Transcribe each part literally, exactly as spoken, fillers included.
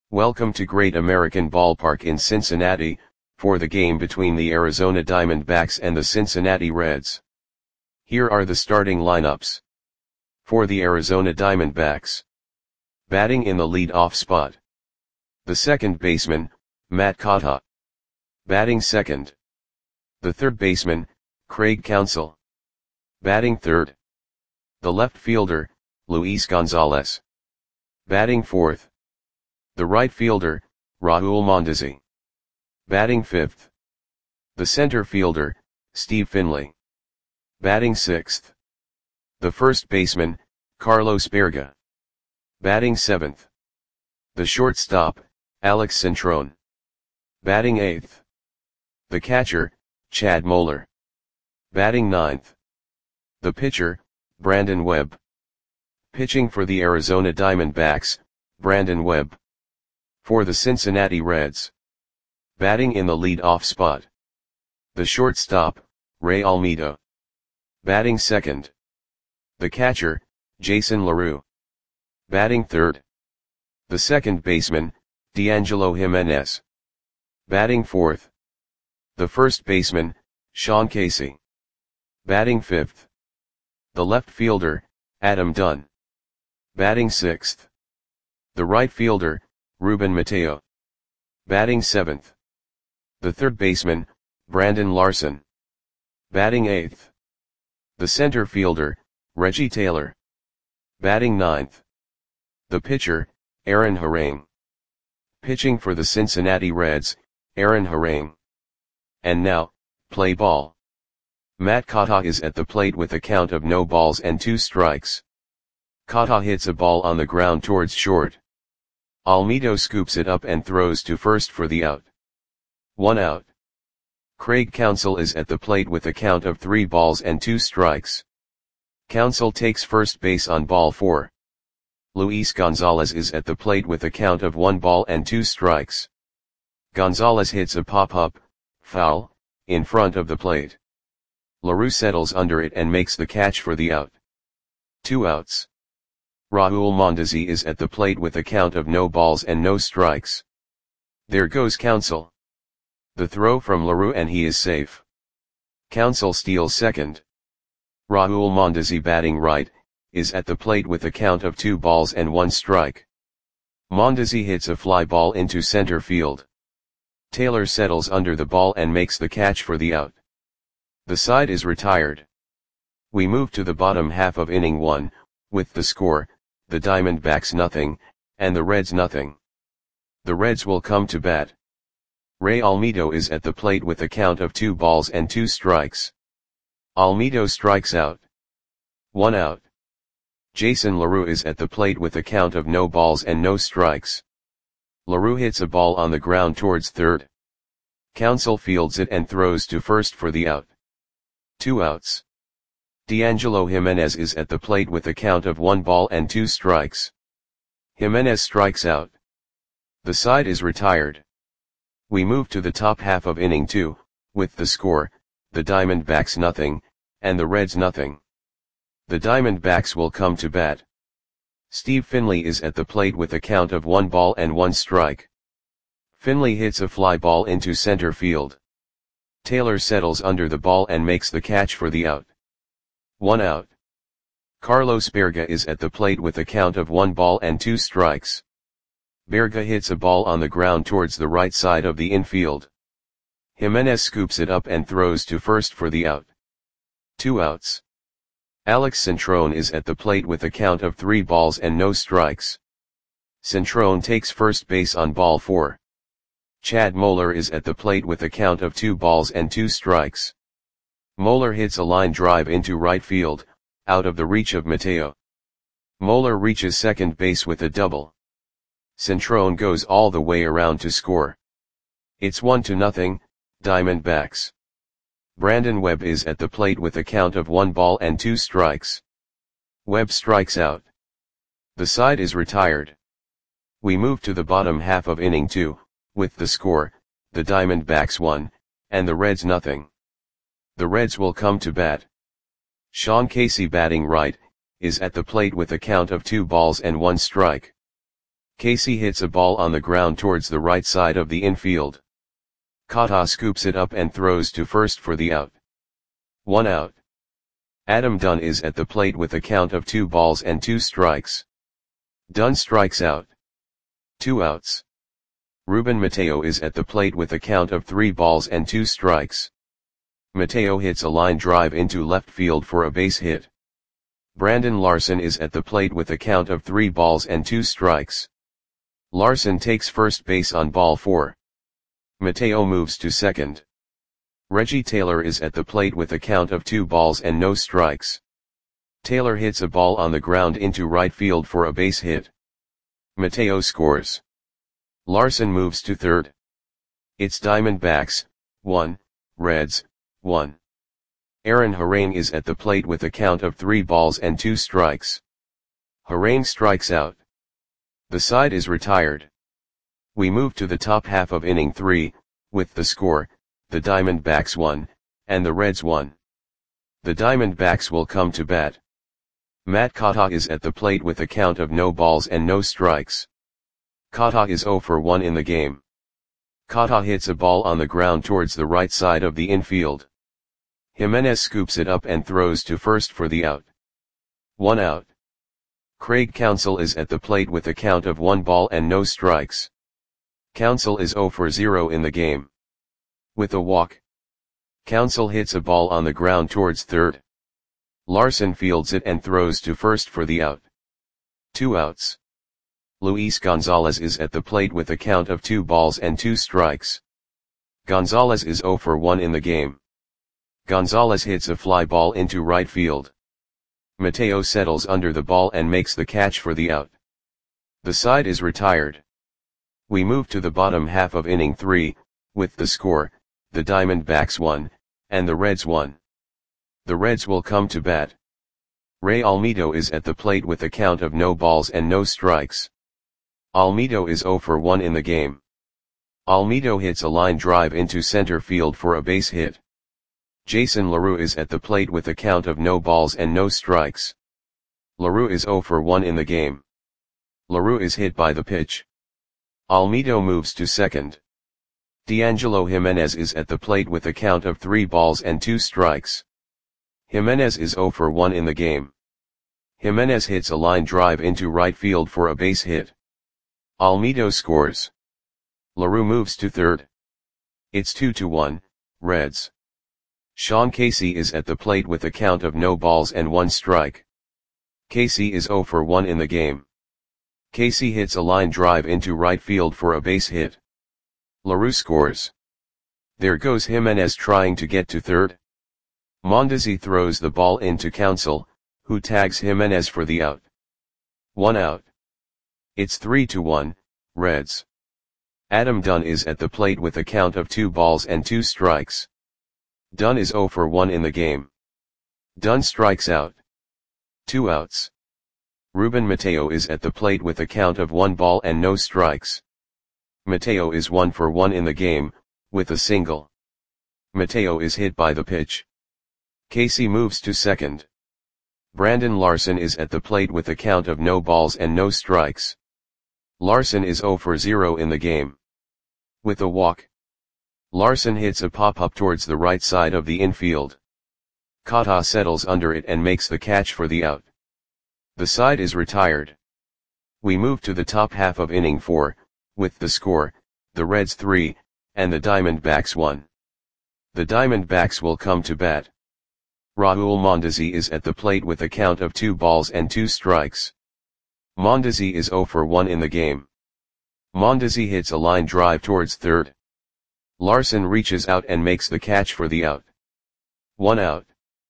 Welcome to Great American Ballpark in Cincinnati, for the game between the Arizona Diamondbacks and the Cincinnati Reds. Here are the starting lineups. For the Arizona Diamondbacks. Batting in the lead-off spot. The second baseman, Matt Cotta. Batting second. The third baseman, Craig Counsell. Batting third. The left fielder, Luis Gonzalez. Batting fourth. The right fielder, Raul Mondesi. Batting fifth. The center fielder, Steve Finley. Batting sixth. The first baseman, Carlos Baerga. Batting seventh. The shortstop, Alex Cintron. Batting eighth. The catcher, Chad Moeller. Batting ninth. The pitcher, Brandon Webb. Pitching for the Arizona Diamondbacks, Brandon Webb. For the Cincinnati Reds. Batting in the lead-off spot. The shortstop, Ray Almeida. Batting second. The catcher, Jason LaRue. Batting third. The second baseman, D'Angelo Jimenez. Batting fourth. The first baseman, Sean Casey. Batting fifth. The left fielder, Adam Dunn. Batting sixth. The right fielder, Ruben Mateo. Batting seventh. The third baseman, Brandon Larson. Batting eighth. The center fielder, Reggie Taylor. Batting ninth. The pitcher, Aaron Harang. Pitching for the Cincinnati Reds, Aaron Harang. And now, play ball. Matt Cotta is at the plate with a count of no balls and two strikes. Cotta hits a ball on the ground towards short. Almeida scoops it up and throws to first for the out. One out. Craig Counsell is at the plate with a count of three balls and two strikes. Counsell takes first base on ball four. Luis Gonzalez is at the plate with a count of one ball and two strikes. Gonzalez hits a pop-up, foul, in front of the plate. LaRue settles under it and makes the catch for the out. Two outs. Raul Mondesi is at the plate with a count of no balls and no strikes. There goes Counsell. The throw from LaRue and he is safe. Counsell steals second. Raul Mondesi, batting right, is at the plate with a count of two balls and one strike. Mondesi hits a fly ball into center field. Taylor settles under the ball and makes the catch for the out. The side is retired. We move to the bottom half of inning one, with the score, the Diamondbacks nothing, and the Reds nothing. The Reds will come to bat. Ray Almeida is at the plate with a count of two balls and two strikes. Almeida strikes out. One out. Jason LaRue is at the plate with a count of no balls and no strikes. LaRue hits a ball on the ground towards third. Counsell fields it and throws to first for the out. Two outs. D'Angelo Jimenez is at the plate with a count of one ball and two strikes. Jimenez strikes out. The side is retired. We move to the top half of inning two, with the score, the Diamondbacks nothing, and the Reds nothing. The Diamondbacks will come to bat. Steve Finley is at the plate with a count of one ball and one strike. Finley hits a fly ball into center field. Taylor settles under the ball and makes the catch for the out. One out. Carlos Baerga is at the plate with a count of one ball and two strikes. Baerga hits a ball on the ground towards the right side of the infield. Jimenez scoops it up and throws to first for the out. Two outs. Alex Cintron is at the plate with a count of three balls and no strikes. Cintron takes first base on ball four. Chad Moeller is at the plate with a count of two balls and two strikes. Moeller hits a line drive into right field, out of the reach of Mateo. Moeller reaches second base with a double. Cintron goes all the way around to score. It's one to nothing, Diamondbacks. Brandon Webb is at the plate with a count of one ball and two strikes. Webb strikes out. The side is retired. We move to the bottom half of inning two, with the score, the Diamondbacks one, and the Reds nothing. The Reds will come to bat. Sean Casey, batting right, is at the plate with a count of two balls and one strike. Casey hits a ball on the ground towards the right side of the infield. Kata scoops it up and throws to first for the out. One out. Adam Dunn is at the plate with a count of two balls and two strikes. Dunn strikes out. Two outs. Ruben Mateo is at the plate with a count of three balls and two strikes. Mateo hits a line drive into left field for a base hit. Brandon Larson is at the plate with a count of three balls and two strikes. Larson takes first base on ball four. Mateo moves to second. Reggie Taylor is at the plate with a count of two balls and no strikes. Taylor hits a ball on the ground into right field for a base hit. Mateo scores. Larson moves to third. It's Diamondbacks, one, Reds, one. Aaron Harang is at the plate with a count of three balls and two strikes. Harang strikes out. The side is retired. We move to the top half of inning three, with the score, the Diamondbacks won, and the Reds won. The Diamondbacks will come to bat. Matt Kata is at the plate with a count of no balls and no strikes. Kata is zero for one in the game. Kata hits a ball on the ground towards the right side of the infield. Jimenez scoops it up and throws to first for the out. One out. Craig Counsell is at the plate with a count of one ball and no strikes. Counsell is zero for zero in the game. With a walk. Counsell hits a ball on the ground towards third. Larson fields it and throws to first for the out. Two outs. Luis Gonzalez is at the plate with a count of two balls and two strikes. Gonzalez is zero for one in the game. Gonzalez hits a fly ball into right field. Mateo settles under the ball and makes the catch for the out. The side is retired. We move to the bottom half of inning three, with the score, the Diamondbacks won, and the Reds won. The Reds will come to bat. Ray Almedo is at the plate with a count of no balls and no strikes. Almedo is zero for one in the game. Almedo hits a line drive into center field for a base hit. Jason LaRue is at the plate with a count of no balls and no strikes. LaRue is zero for one in the game. LaRue is hit by the pitch. Almedo moves to second. D'Angelo Jimenez is at the plate with a count of three balls and two strikes. Jimenez is zero for one in the game. Jimenez hits a line drive into right field for a base hit. Almedo scores. LaRue moves to third. It's two to one, Reds. Sean Casey is at the plate with a count of no balls and one strike. Casey is zero for one in the game. Casey hits a line drive into right field for a base hit. LaRue scores. There goes Jimenez trying to get to third. Mondesi throws the ball into Counsell, who tags Jimenez for the out. One out. It's three to one, Reds. Adam Dunn is at the plate with a count of two balls and two strikes. Dunn is zero for one in the game. Dunn strikes out. Two outs. Ruben Mateo is at the plate with a count of one ball and no strikes. Mateo is one for one in the game, with a single. Mateo is hit by the pitch. Casey moves to second. Brandon Larson is at the plate with a count of no balls and no strikes. Larson is zero for zero in the game. With a walk. Larson hits a pop-up towards the right side of the infield. Kata settles under it and makes the catch for the out. The side is retired. We move to the top half of inning four, with the score, the Reds three, and the Diamondbacks one. The Diamondbacks will come to bat. Raul Mondesi is at the plate with a count of two balls and two strikes. Mondesi is zero for one in the game. Mondesi hits a line drive towards third. Larson reaches out and makes the catch for the out. One out.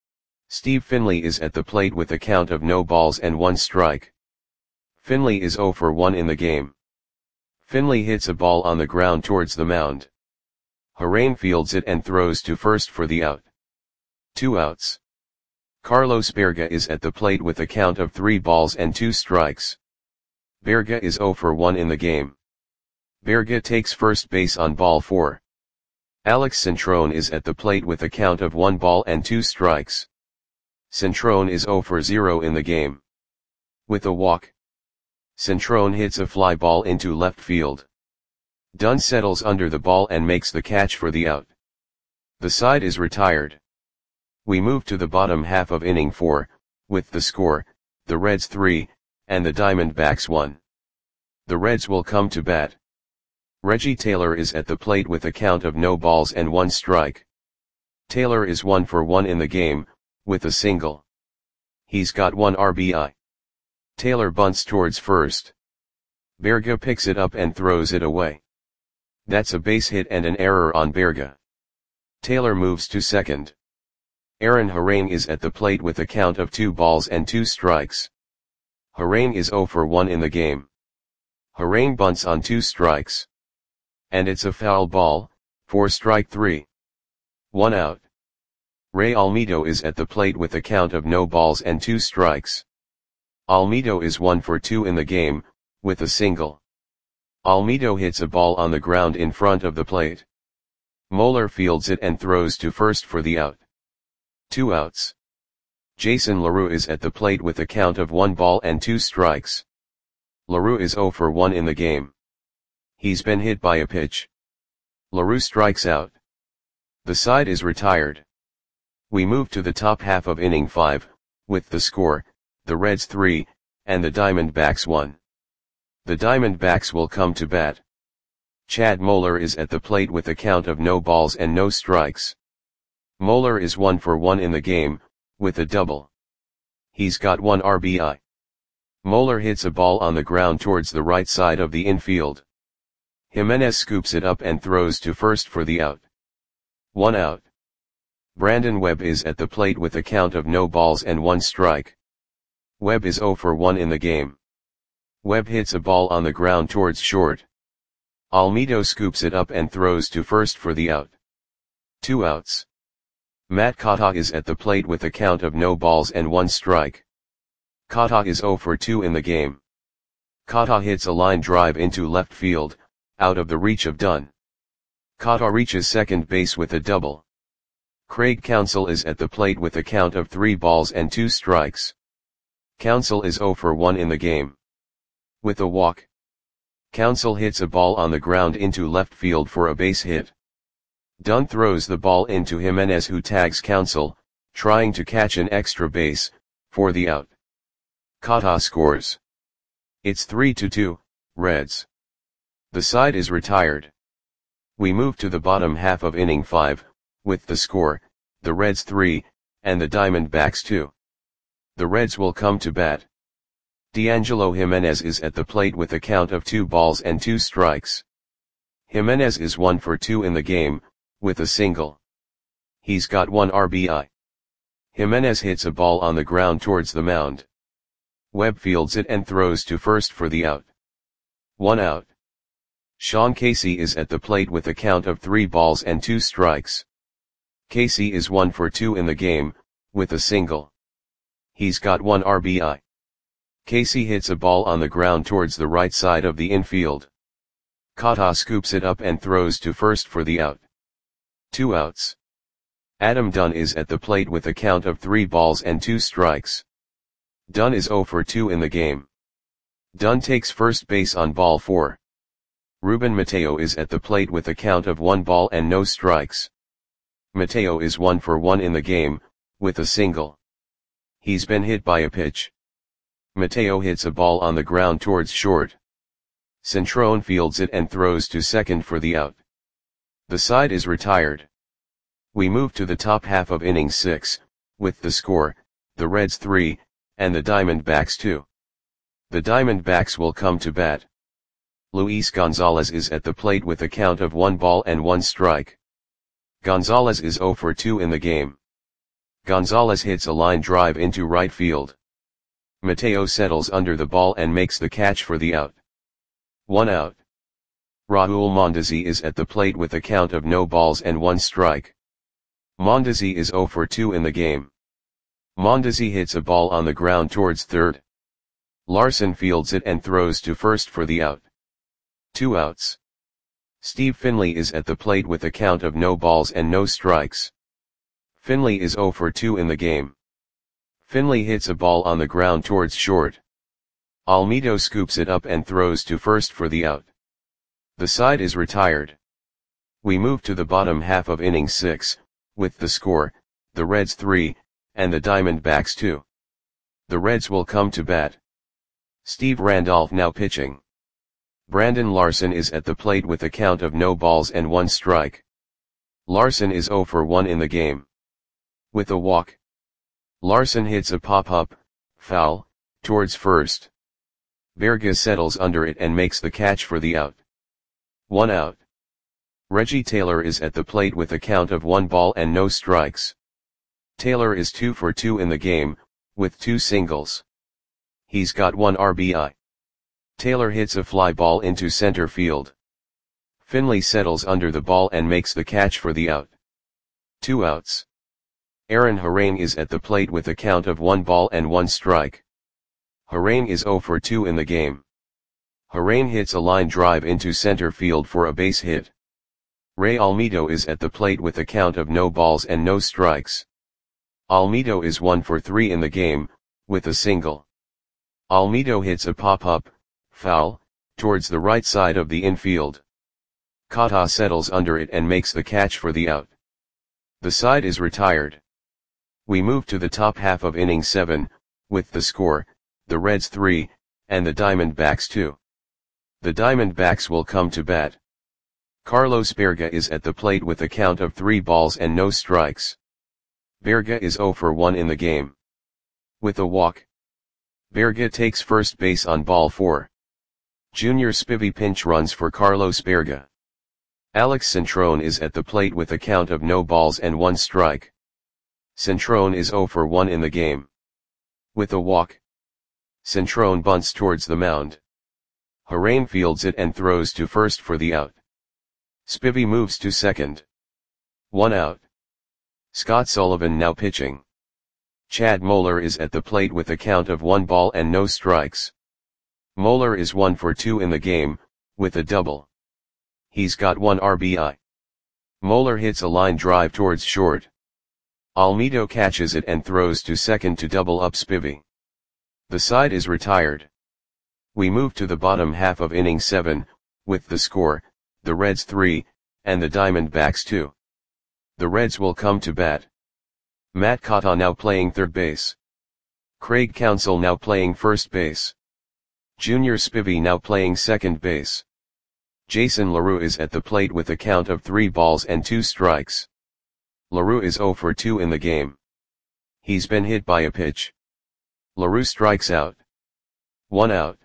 Steve Finley is at the plate with a count of no balls and one strike. Finley is zero for one in the game. Finley hits a ball on the ground towards the mound. Harang fields it and throws to first for the out. Two outs. Carlos Berga is at the plate with a count of three balls and two strikes. Berga is zero for one in the game. Berga takes first base on ball four. Alex Centrone is at the plate with a count of one ball and two strikes. Centrone is zero for zero in the game. With a walk. Centrone hits a fly ball into left field. Dunn settles under the ball and makes the catch for the out. The side is retired. We move to the bottom half of inning four, with the score, the Reds three, and the Diamondbacks one. The Reds will come to bat. Reggie Taylor is at the plate with a count of no balls and one strike. Taylor is one for one in the game, with a single. He's got one R B I. Taylor bunts towards first. Berga picks it up and throws it away. That's a base hit and an error on Berga. Taylor moves to second. Aaron Harang is at the plate with a count of two balls and two strikes. Harang is zero for one in the game. Harang bunts on two strikes. And it's a foul ball, for strike three. One out. Ray Almedo is at the plate with a count of no balls and two strikes. Almedo is one for two in the game, with a single. Almedo hits a ball on the ground in front of the plate. Moeller fields it and throws to first for the out. Two outs. Jason LaRue is at the plate with a count of one ball and two strikes. LaRue is zero for one in the game. He's been hit by a pitch. LaRue strikes out. The side is retired. We move to the top half of inning five, with the score, the Reds three, and the Diamondbacks one. The Diamondbacks will come to bat. Chad Moeller is at the plate with a count of no balls and no strikes. Moeller is one for one in the game, with a double. He's got one R B I. Moeller hits a ball on the ground towards the right side of the infield. Jimenez scoops it up and throws to first for the out. One out. Brandon Webb is at the plate with a count of no balls and one strike. Webb is zero for one in the game. Webb hits a ball on the ground towards short. Almedo scoops it up and throws to first for the out. Two outs. Matt Kata is at the plate with a count of no balls and one strike. Kata is zero for two in the game. Kata hits a line drive into left field, out of the reach of Dunn. Kata reaches second base with a double. Craig Counsell is at the plate with a count of three balls and two strikes. Counsell is zero for one in the game. With a walk. Counsell hits a ball on the ground into left field for a base hit. Dunn throws the ball into Jimenez, who tags Counsell, trying to catch an extra base, for the out. Kata scores. It's three to two, Reds. The side is retired. We move to the bottom half of inning five, with the score, the Reds three, and the Diamondbacks two. The Reds will come to bat. D'Angelo Jimenez is at the plate with a count of two balls and two strikes. Jimenez is one for two in the game, with a single. He's got one R B I. Jimenez hits a ball on the ground towards the mound. Webb fields it and throws to first for the out. One out. Sean Casey is at the plate with a count of three balls and two strikes. Casey is one for two in the game, with a single. He's got one R B I. Casey hits a ball on the ground towards the right side of the infield. Kata scoops it up and throws to first for the out. Two outs. Adam Dunn is at the plate with a count of three balls and two strikes. Dunn is zero for two in the game. Dunn takes first base on ball four. Ruben Mateo is at the plate with a count of one ball and no strikes. Mateo is one for one in the game, with a single. He's been hit by a pitch. Mateo hits a ball on the ground towards short. Centrone fields it and throws to second for the out. The side is retired. We move to the top half of inning six, with the score, the Reds three, and the Diamondbacks two. The Diamondbacks will come to bat. Luis Gonzalez is at the plate with a count of one ball and one strike. Gonzalez is zero for two in the game. Gonzalez hits a line drive into right field. Mateo settles under the ball and makes the catch for the out. One out. Raul Mondesi is at the plate with a count of no balls and one strike. Mondesi is zero for two in the game. Mondesi hits a ball on the ground towards third. Larson fields it and throws to first for the out. Two outs. Steve Finley is at the plate with a count of no balls and no strikes. Finley is zero for two in the game. Finley hits a ball on the ground towards short. Almedo scoops it up and throws to first for the out. The side is retired. We move to the bottom half of inning six, with the score, the Reds three, and the Diamondbacks two. The Reds will come to bat. Steve Randolph now pitching. Brandon Larson is at the plate with a count of no balls and one strike. Larson is oh for one in the game. With a walk. Larson hits a pop-up, foul, towards first. Berga settles under it and makes the catch for the out. One out. Reggie Taylor is at the plate with a count of one ball and no strikes. Taylor is two for two in the game, with two singles. He's got one R B I. Taylor hits a fly ball into center field. Finley settles under the ball and makes the catch for the out. Two outs. Aaron Harang is at the plate with a count of one ball and one strike. Harang is oh for two in the game. Harang hits a line drive into center field for a base hit. Ray Almedo is at the plate with a count of no balls and no strikes. Almedo is one for three in the game, with a single. Almedo hits a pop-up, foul, towards the right side of the infield. Kata settles under it and makes the catch for the out. The side is retired. We move to the top half of inning seven, with the score, the Reds three, and the Diamondbacks two. The Diamondbacks will come to bat. Carlos Berga is at the plate with a count of three balls and no strikes. Berga is oh for one in the game. With a walk. Berga takes first base on ball four. Junior Spivey pinch runs for Carlos Berga. Alex Centrone is at the plate with a count of no balls and one strike. Centrone is oh for one in the game. With a walk. Centrone bunts towards the mound. Harang fields it and throws to first for the out. Spivey moves to second. One out. Scott Sullivan now pitching. Chad Moeller is at the plate with a count of one ball and no strikes. Moeller is one for two in the game, with a double. He's got one R B I. Moeller hits a line drive towards short. Almedo catches it and throws to second to double up Spivey. The side is retired. We move to the bottom half of inning seven, with the score, the Reds three, and the Diamondbacks two. The Reds will come to bat. Matt Kata now playing third base. Craig Counsell now playing first base. Junior Spivey now playing second base. Jason LaRue is at the plate with a count of three balls and two strikes. LaRue is oh for two in the game. He's been hit by a pitch. LaRue strikes out. One out.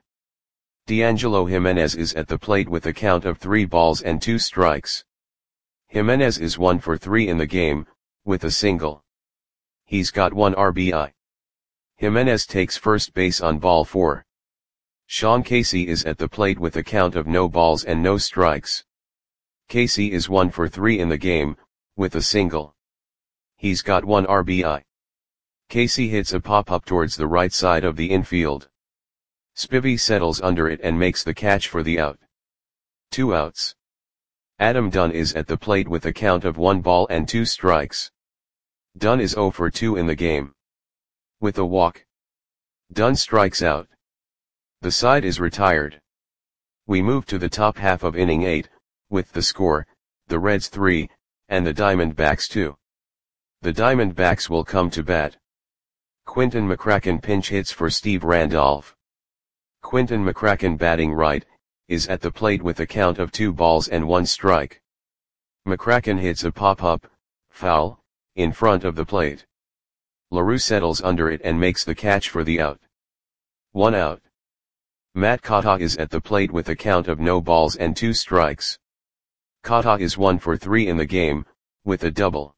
D'Angelo Jimenez is at the plate with a count of three balls and two strikes. Jimenez is one for three in the game, with a single. He's got one R B I. Jimenez takes first base on ball four. Sean Casey is at the plate with a count of no balls and no strikes. Casey is one for three in the game, with a single. He's got one R B I. Casey hits a pop-up towards the right side of the infield. Spivey settles under it and makes the catch for the out. Two outs. Adam Dunn is at the plate with a count of one ball and two strikes. Dunn is oh for two in the game. With a walk. Dunn strikes out. The side is retired. We move to the top half of inning eight, with the score, the Reds three, and the Diamondbacks two. The Diamondbacks will come to bat. Quinton McCracken pinch hits for Steve Randolph. Quinton McCracken batting right, is at the plate with a count of two balls and one strike. McCracken hits a pop-up, foul, in front of the plate. LaRue settles under it and makes the catch for the out. One out. Matt Kata is at the plate with a count of no balls and two strikes. Kata is one for three in the game, with a double.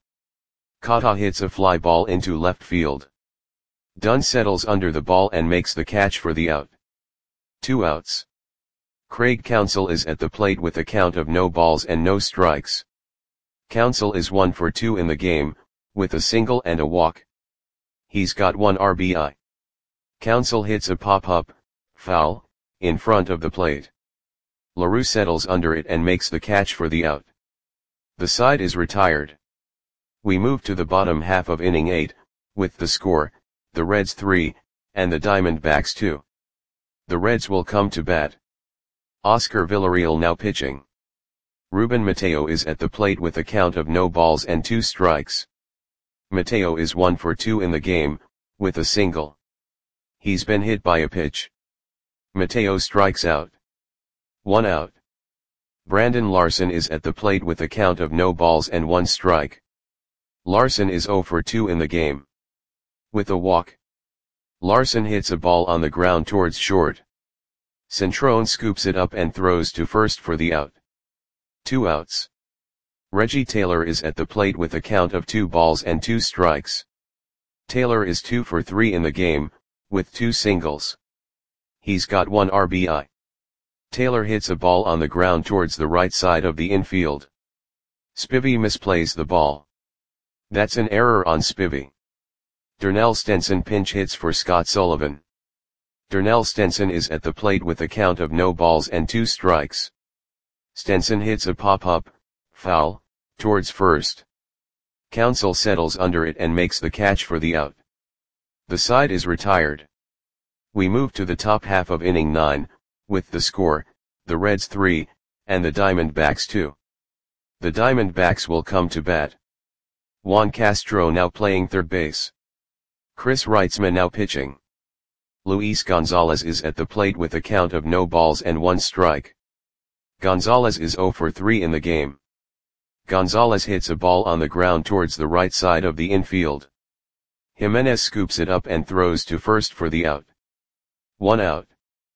Kata hits a fly ball into left field. Dunn settles under the ball and makes the catch for the out. Two outs. Craig Counsell is at the plate with a count of no balls and no strikes. Counsell is one for two in the game, with a single and a walk. He's got one R B I. Counsell hits a pop-up, foul, in front of the plate. LaRue settles under it and makes the catch for the out. The side is retired. We move to the bottom half of inning eight, with the score, the Reds three, and the Diamondbacks two. The Reds will come to bat. Oscar Villarreal now pitching. Ruben Mateo is at the plate with a count of no balls and two strikes. Mateo is one for two in the game, with a single. He's been hit by a pitch. Mateo strikes out. One out. Brandon Larson is at the plate with a count of no balls and one strike. Larson is zero for two in the game. With a walk. Larson hits a ball on the ground towards short. Centrone scoops it up and throws to first for the out. Two outs. Reggie Taylor is at the plate with a count of two balls and two strikes. Taylor is two for three in the game, with two singles. He's got one R B I. Taylor hits a ball on the ground towards the right side of the infield. Spivey misplays the ball. That's an error on Spivey. Darnell Stenson pinch hits for Scott Sullivan. Darnell Stenson is at the plate with a count of no balls and two strikes. Stenson hits a pop-up, foul, towards first. Counsell settles under it and makes the catch for the out. The side is retired. We move to the top half of inning nine, with the score, the Reds three, and the Diamondbacks two. The Diamondbacks will come to bat. Juan Castro now playing third base. Chris Reitzman now pitching. Luis Gonzalez is at the plate with a count of no balls and one strike. Gonzalez is zero for three in the game. Gonzalez hits a ball on the ground towards the right side of the infield. Jimenez scoops it up and throws to first for the out. One out.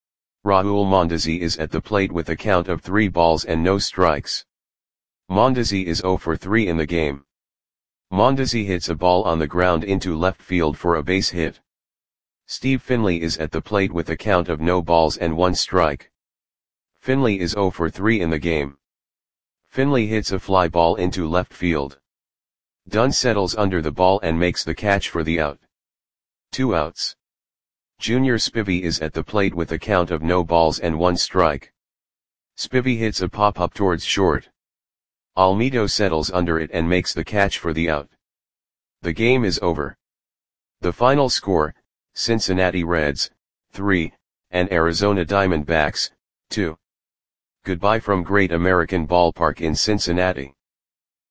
Raul Mondesi is at the plate with a count of three balls and no strikes. Mondesi is zero for three in the game. Mondesi hits a ball on the ground into left field for a base hit. Steve Finley is at the plate with a count of no balls and one strike. Finley is zero for three in the game. Finley hits a fly ball into left field. Dunn settles under the ball and makes the catch for the out. Two outs. Junior Spivey is at the plate with a count of no balls and one strike. Spivey hits a pop-up towards short. Almedo settles under it and makes the catch for the out. The game is over. The final score, Cincinnati Reds, three, and Arizona Diamondbacks, two. Goodbye from Great American Ballpark in Cincinnati.